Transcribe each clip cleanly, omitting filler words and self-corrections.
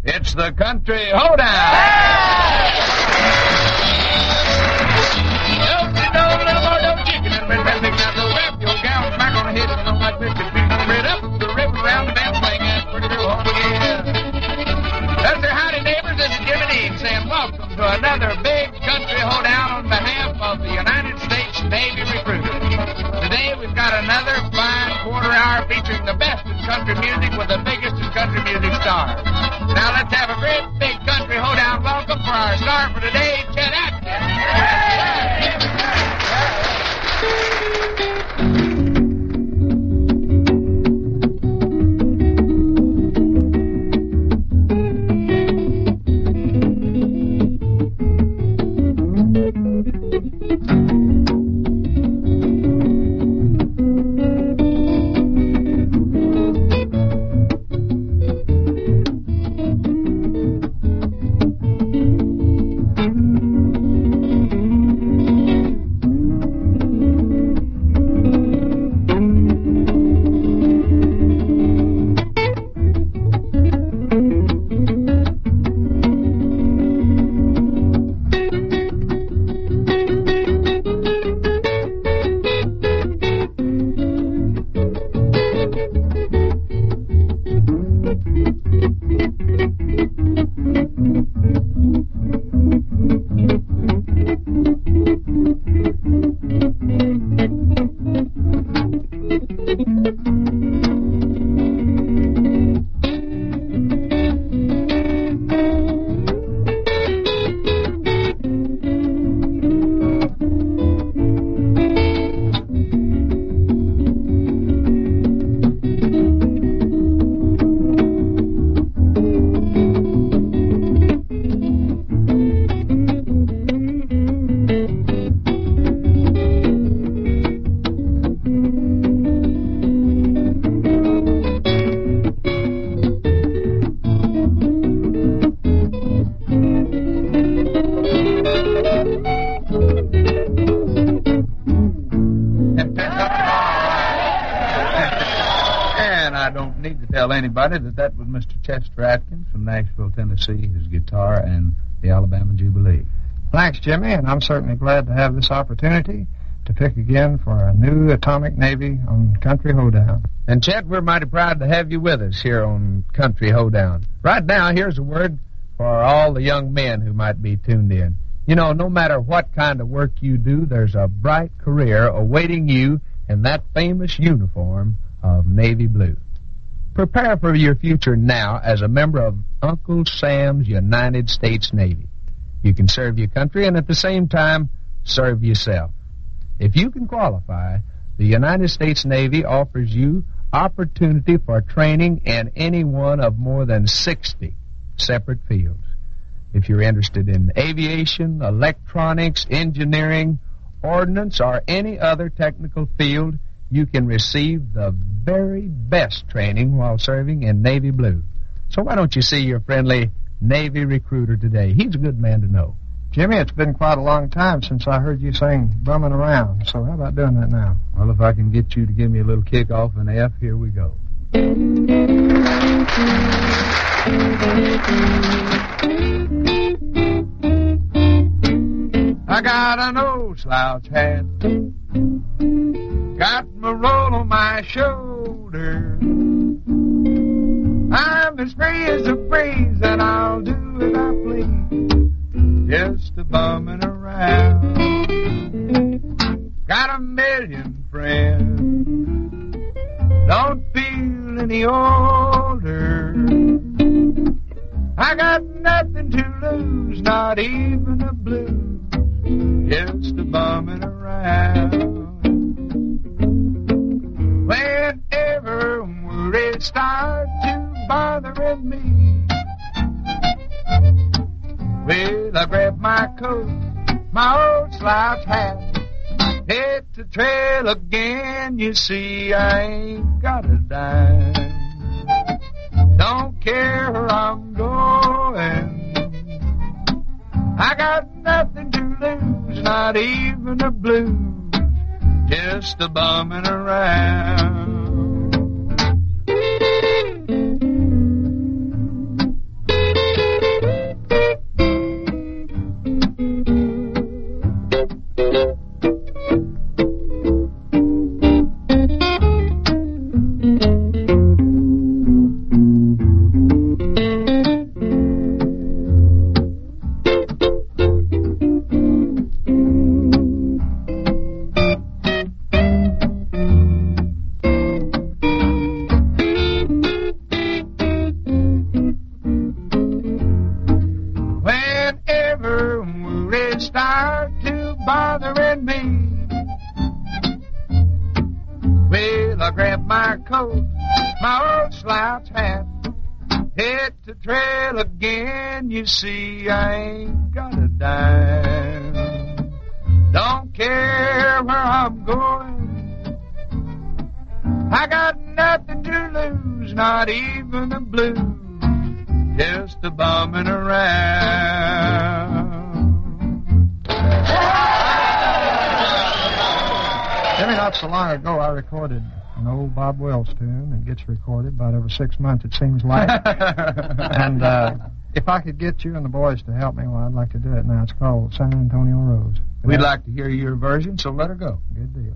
It's the Country Hoedown. Little boy, don't chicken, and red big now go wrap your gown back on the head, and don't like biscuits, red up the river around the band playing that pretty little home again. That's their howdy neighbors. This is Jimmy Dean saying welcome to another big Country Hoedown on behalf of the United States Navy recruiters. Today we've got another fine quarter hour featuring the best in country music with the biggest in country music stars. Now let's have a great big Country Hoedown welcome for our star for today, Chet Atkins. Anybody that was Mr. Chester Atkins from Nashville, Tennessee, his guitar and the Alabama Jubilee. Thanks, Jimmy, and I'm certainly glad to have this opportunity to pick again for a new Atomic Navy on Country Hoedown. And Chet, we're mighty proud to have you with us here on Country Hoedown. Right now, here's a word for all the young men who might be tuned in. You know, no matter what kind of work you do, there's a bright career awaiting you in that famous uniform of navy blue. Prepare for your future now as a member of Uncle Sam's United States Navy. You can serve your country and at the same time serve yourself. If you can qualify, the United States Navy offers you opportunity for training in any one of more than 60 separate fields. If you're interested in aviation, electronics, engineering, ordnance, or any other technical field, you can receive the very best training while serving in Navy Blue. So why don't you see your friendly Navy recruiter today? He's a good man to know. Jimmy, it's been quite a long time since I heard you sing Bumming Around, so how about doing that now? Well, if I can get you to give me a little kick off in F, here we go. I got an old slouch hat, got my roll on my shoulder. I'm as free as a breeze, and I'll do as I please, just a bumming around. Got a million friends, don't feel any older. I got nothing to lose, not even the blues, just a bumming around. Whenever worries start to bothering me, well, I grab my coat, my old slouch hat, hit the trail again. You see, I ain't got a dime, don't care where I'm going. I got nothing to lose, not even the blues, just a bumming around. nose, my old slouch hat. Hit the trail again, you see, I ain't got a dime. Don't care where I'm going, I got nothing to lose, not even the blues, just a bumming around. Jimmy, not so long ago, I recorded an old Bob Wills tune. It gets recorded about every 6 months, it seems like. And if I could get you and the boys to help me, well, I'd like to do it now. It's called San Antonio Rose. We'd like to hear your version, so let her go. Good deal.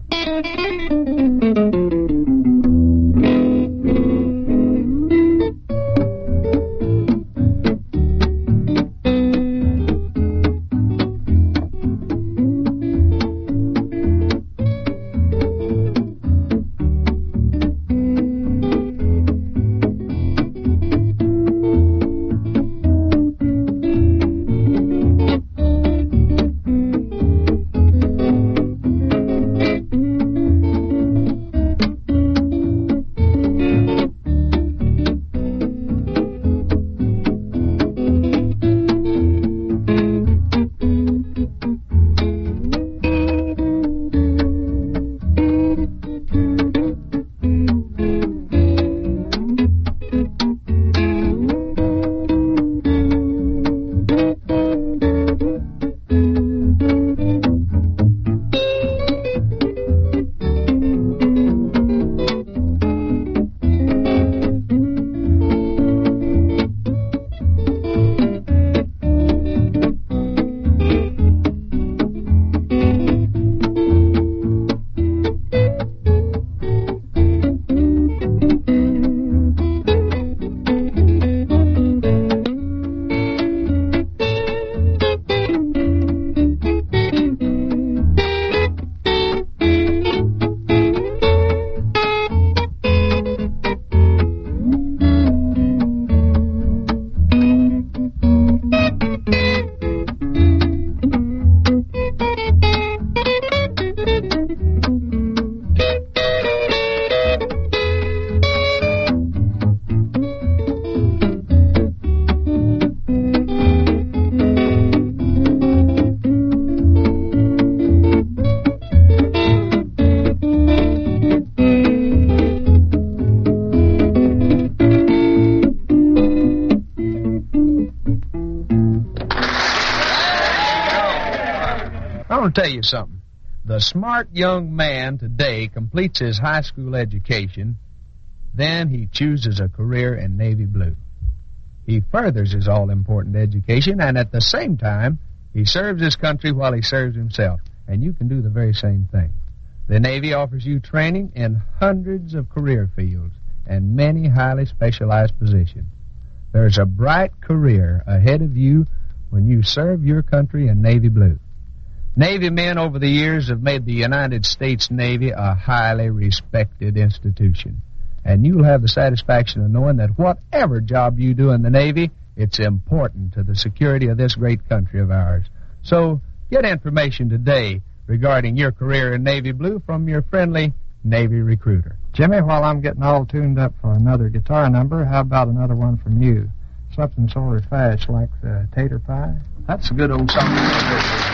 I'll tell you something. The smart young man today completes his high school education, then he chooses a career in Navy blue. He furthers his all-important education, and at the same time, he serves his country while he serves himself. And you can do the very same thing. The Navy offers you training in hundreds of career fields and many highly specialized positions. There's a bright career ahead of you when you serve your country in Navy blue. Navy men over the years have made the United States Navy a highly respected institution. And you'll have the satisfaction of knowing that whatever job you do in the Navy, it's important to the security of this great country of ours. So get information today regarding your career in Navy blue from your friendly Navy recruiter. Jimmy, while I'm getting all tuned up for another guitar number, how about another one from you? Something sort of fast like the Tater Pie? That's a good old song.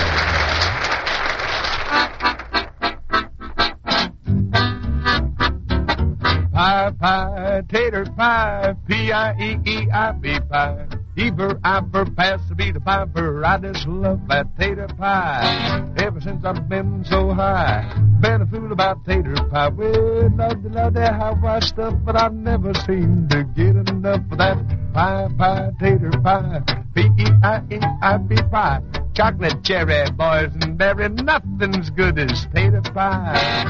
Pie, pie, tater pie, P-I-E-E-I-B pie. Ever, ever pass to be the piper, I just love that tater pie. Ever since I've been so high, been a fool about tater pie. Well, love that how I stuff, but I've never seemed to get enough of that pie, pie, tater pie, P-E-I-E-I-B pie. Chocolate cherry, boys and berry, nothing's good as tater pie.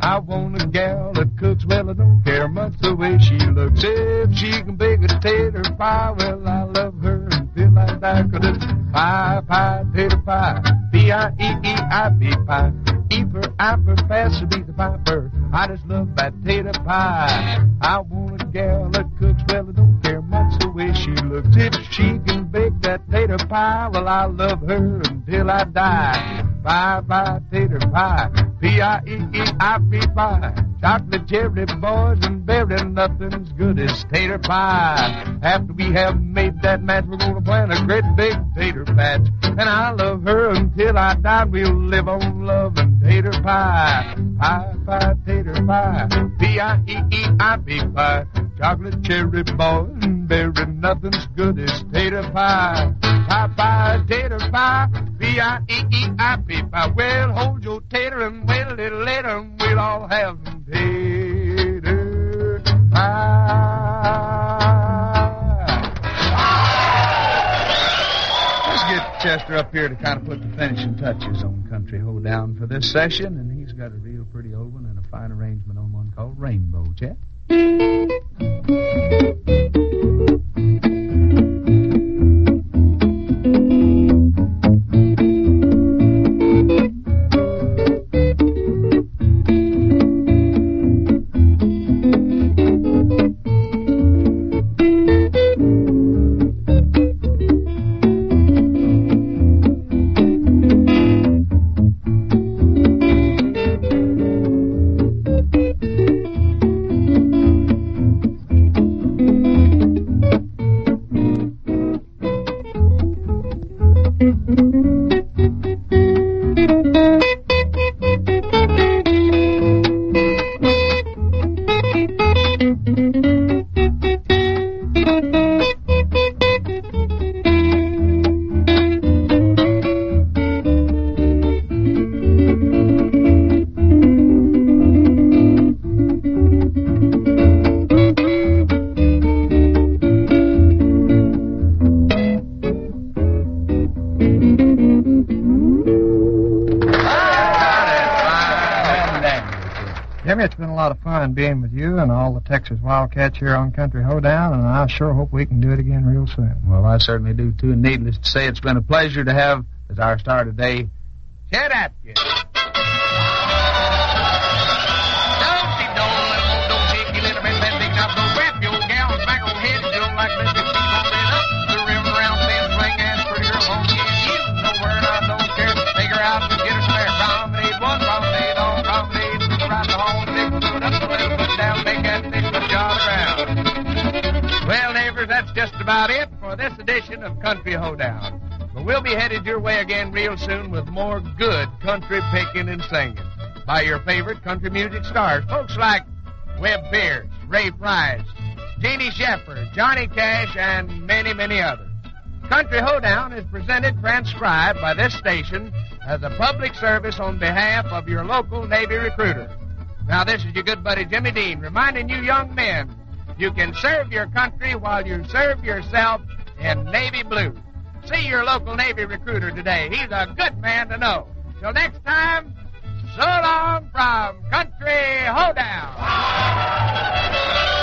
Well, I don't care much the way she looks. If she can bake a tater pie. Well, I love her until I die, 'cause it's pie, pie, tater pie. P-I-E-E-I-B pie. E for apple, pass to be the piper. I just love that tater pie. I want a gal that cooks well. I don't care much the way she looks. If she can bake that tater pie, well, I love her until I die. Pie, pie, tater pie. P-I-E-E-I-B pie. Chocolate cherry boys and berry, nothing's good as tater pie. After we have made that match, we're gonna plant a great big tater patch. And I love her until I die. We'll live on love and tater pie. Pie, pie, tater pie. P-I-E-E-I-B pie. Chocolate cherry boys and berry, nothing's good as tater pie. Pie, pie, tater pie. P-I-E-E-I-B pie. Well, hold your tater and wait a little later, and we'll all have some tater pie. Let's get Chester up here to kind of put the finishing touches on Country Hoedown for this session, and he's got a real pretty old one and a fine arrangement on one called Rainbow, Chet. Jimmy, it's been a lot of fun being with you and all the Texas Wildcats here on Country Hoedown, and I sure hope we can do it again real soon. Well, I certainly do, too. And needless to say, it's been a pleasure to have, as our star today, Chet Atkins. Well, neighbors, that's just about it for this edition of Country Hoedown. But we'll be headed your way again real soon with more good country picking and singing by your favorite country music stars, folks like Webb Pierce, Ray Price, Jeannie Shepherd, Johnny Cash, and many, many others. Country Hoedown is presented, transcribed by this station as a public service on behalf of your local Navy recruiter. Now, this is your good buddy Jimmy Dean reminding you young men, you can serve your country while you serve yourself in Navy blue. See your local Navy recruiter today. He's a good man to know. Till next time, so long from Country Hoedown.